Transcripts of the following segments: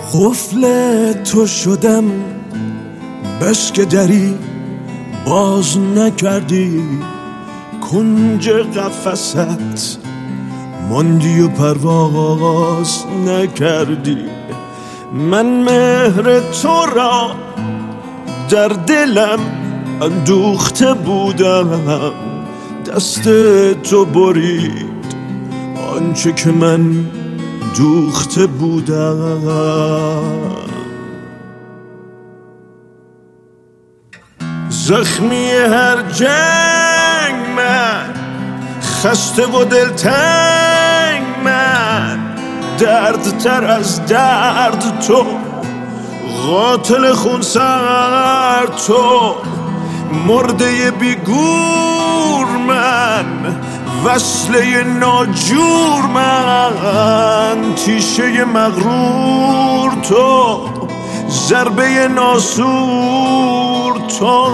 قفل تو شدم بس که دری باز نکردی، کنج قفست ماندی و پرواز نکردی. من مهر تو را در دلم اندوخته بودم، دست تو برید آنچه که من دوخته بودم. زخمی هر جنگ من، خسته و دلتنگ من، درد تر از درد تو، قاتل خونسر تو، مرده بیگور من، وصله ناجور من، تیشه مغرور تو، ضربه ناسور تو.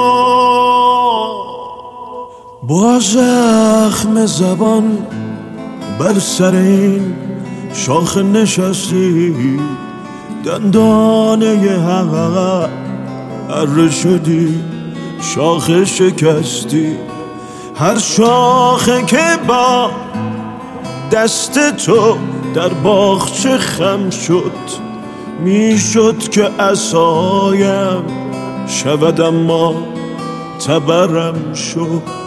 با زخم زبان بر سر این شاخ نشستی، دندانه حق اره شدی، شاخه شکستی. هر شاخه که با دست تو در باغچه خم شد، میشد که عصایم شود اما تبرم شد.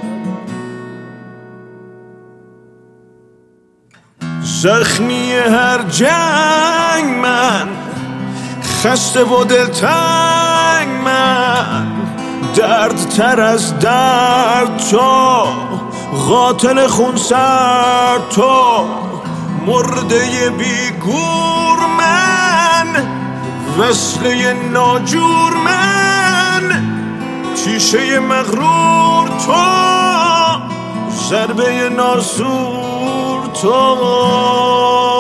زخمی هر جنگ من، خسته و دلتنگ من، درد تر از درد تو، قاتل خونسر تو، مرده بیگور من، وصله ناجور من، تیشه مغرور تو، ضربه ناسور تو.